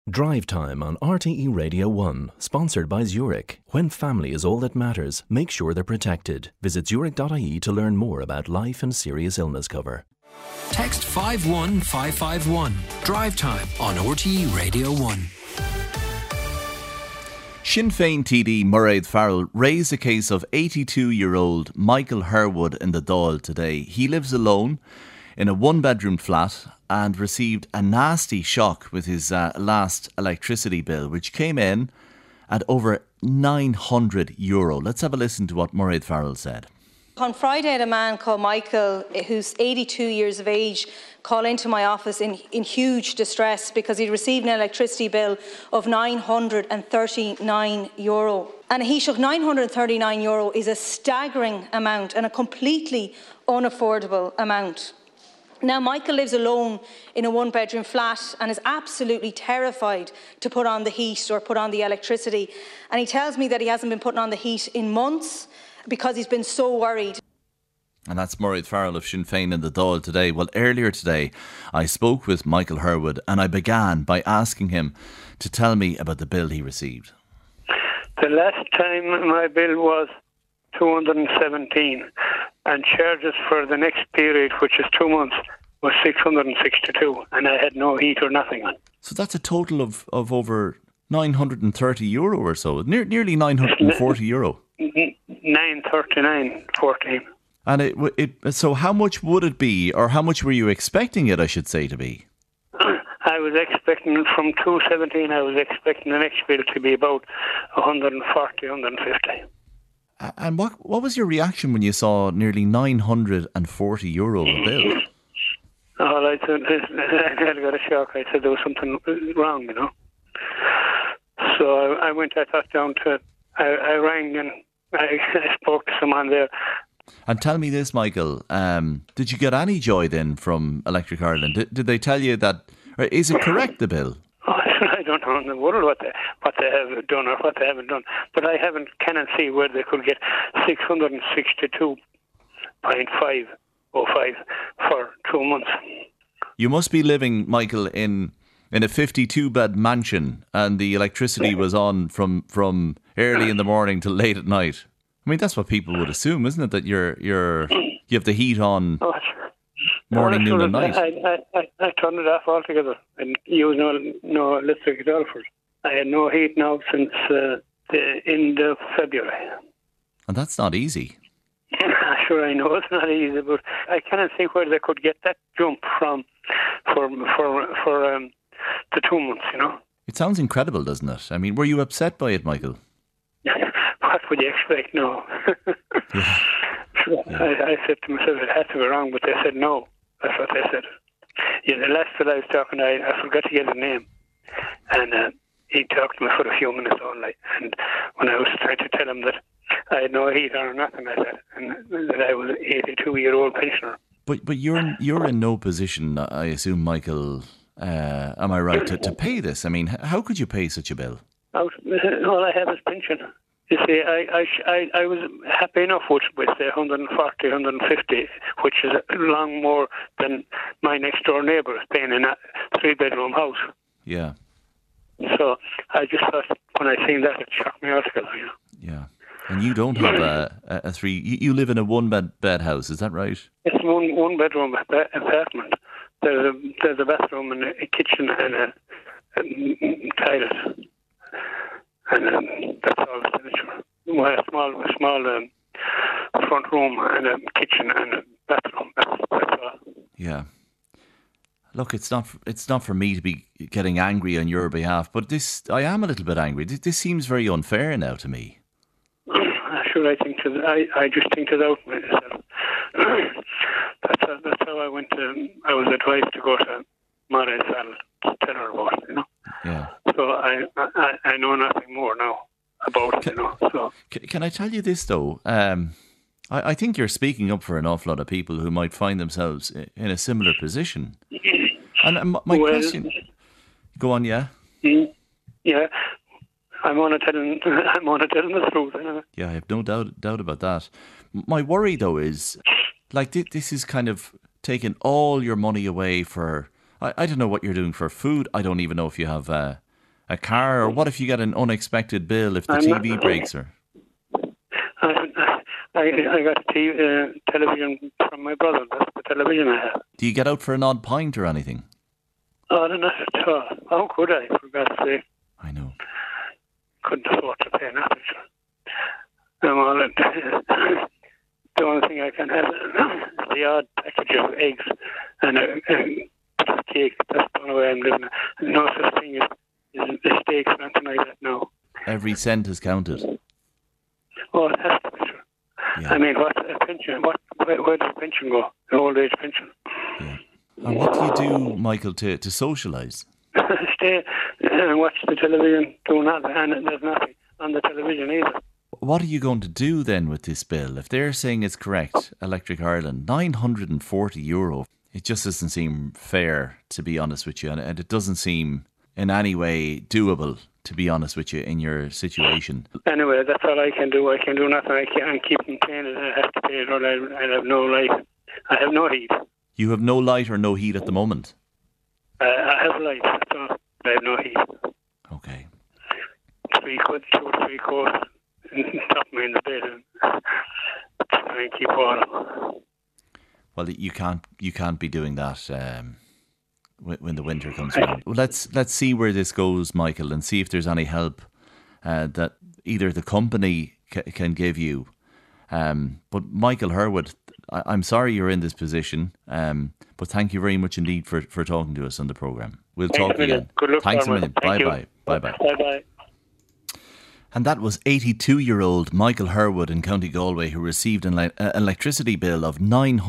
Drive Time on RTE Radio 1, sponsored by Zurich. When family is all that matters, make sure they're protected. Visit zurich.ie to learn more about life and serious illness cover. Text 51551. Drive Time on RTE Radio 1. Sinn Féin TD Mairead Farrell raised a case of 82-year-old Michael Herwood in the Dáil today. He lives alone in a one-bedroom flat and received a nasty shock with his last electricity bill, which came in at over €900. Let's have a listen to what Mairead Farrell said. On Friday, I had a man called Michael, who's 82 years of age, call into my office in huge distress because he'd received an electricity bill of €939. And he shook €939 is a staggering amount and a completely unaffordable amount. Now, Michael lives alone in a one-bedroom flat and is absolutely terrified to put on the heat or put on the electricity. And he tells me that he hasn't been putting on the heat in months because he's been so worried. And that's Mairead Farrell of Sinn Féin in the Dáil today. Well, earlier today, I spoke with Michael Herwood and I began by asking him to tell me about the bill he received. The last time my bill was 217 and charges for the next period, which is 2 months, was 662 and I had no heat or nothing on. So that's a total of over €930 or so, nearly €940. 939.14. And so how much would it be, or how much were you expecting it, I should say, to be? I was expecting from 217, I was expecting the next bill to be about 140, 150. And what was your reaction when you saw nearly €940 bill? Oh, I got a shock. I said there was something wrong, you know. So I rang and I spoke to someone there. And tell me this, Michael, did you get any joy then from Electric Ireland? Did they tell you that, or is it correct, the bill? Oh, I don't know in the world what they have done or what they haven't done. But I cannot see where they could get 662.505 for 2 months. You must be living, Michael, in a 52-bed mansion and the electricity was on from early in the morning till late at night. I mean, that's what people would assume, isn't it? That you have the heat on morning, noon and night. I turned it off altogether and used no electric at all for it. I had no heat now since the end of February. And that's not easy. Sure, I know it's not easy, but I cannot see where they could get that jump from for the 2 months, you know. It sounds incredible, doesn't it? I mean, were you upset by it, Michael? What would you expect? No. Yeah. I said to myself, it had to be wrong, but they said no. That's what they said. Yeah, the last that I was talking, I forgot to get his name. And he talked to me for a few minutes only. And when I was trying to tell him that I had no heat on or nothing like that, and that I was an 82-year-old pensioner. But you're in no position, I assume, Michael, am I right, to pay this? I mean, how could you pay such a bill? All I have is pension. You see, I was happy enough with say 140, 150, which is a long more than my next door neighbour is paying in a 3-bedroom house. Yeah. So I just thought, when I seen that, it shocked me altogether, you know. Yeah. And you don't have a three... You live in a one-bed house, is that right? It's one-bedroom apartment. There's a bathroom and a kitchen and a toilet. And that's all the furniture. Well, a small front room and a kitchen and a bathroom. That's all. Yeah. Look, it's not for me to be getting angry on your behalf, but I am a little bit angry. This seems very unfair now to me. Sure, I just think it out myself. That's how I went to. I was advised to go to Mairead Farrell to tell her about it, you know. Yeah. So I know nothing more now about it, you know. So can I tell you this though? I think you're speaking up for an awful lot of people who might find themselves in a similar position. And my question. Go on, yeah. Yeah. I'm on to tell them the truth. Anyway. Yeah, I have no doubt about that. My worry, though, is like this is kind of taking all your money away for. I don't know what you're doing for food. I don't even know if you have a car, or what if you get an unexpected bill if the TV breaks? Or I got a television from my brother. That's the television I have. Do you get out for an odd pint or anything? Oh, no, not at all. How could I, for God's sake? I know. Couldn't afford to pay nothing. The only thing I can have is the odd package of eggs and a cake. That's the only way I'm living. No such thing as steaks or anything like that now. Every cent is counted. Oh, it has to be true. Yeah. I mean, what's a pension? Where does a pension go? An old age pension. Yeah. And what do you do, Michael, to socialise? Stay and watch the television, do nothing, and there's nothing on the television either. What are you going to do then with this bill? If they're saying it's correct, Electric Ireland, €940, it just doesn't seem fair, to be honest with you, and it doesn't seem in any way doable, to be honest with you, in your situation. Anyway, that's all I can do. I can do nothing. I can't keep them paying it. I have to pay it, or I have no light. I have no heat. You have no light or no heat at the moment? I have light, that's all. I have no heat. Okay. 2 or 3 quarts. Top me in the bed and try and keep water. Well, you can't be doing that when the winter comes around. Well, let's see where this goes, Michael, and see if there's any help that either the company can give you. But Michael Herwood, I'm sorry you're in this position, but thank you very much indeed for talking to us on the programme. We'll talk again. Good luck. Thanks a million. Bye-bye. Bye-bye. Bye-bye. And that was 82-year-old Michael Herwood in County Galway, who received an electricity bill of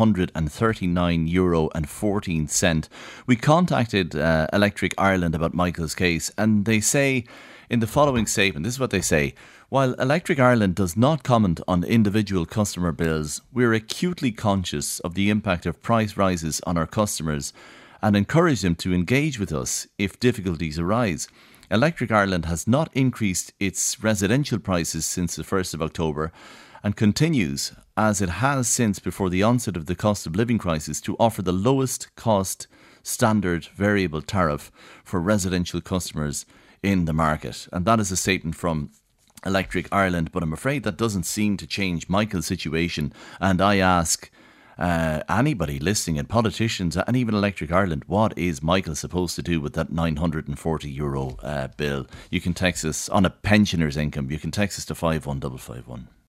€939.14. We contacted Electric Ireland about Michael's case, and they say in the following statement, this is what they say: while Electric Ireland does not comment on individual customer bills, we're acutely conscious of the impact of price rises on our customers and encourage them to engage with us if difficulties arise. Electric Ireland has not increased its residential prices since the 1st of October and continues, as it has since before the onset of the cost of living crisis, to offer the lowest cost standard variable tariff for residential customers in the market. And that is a statement from Electric Ireland, but I'm afraid that doesn't seem to change Michael's situation. And I ask anybody listening, and politicians and even Electric Ireland, what is Michael supposed to do with that €940 bill? You can text us on a pensioner's income. You can text us to 51551.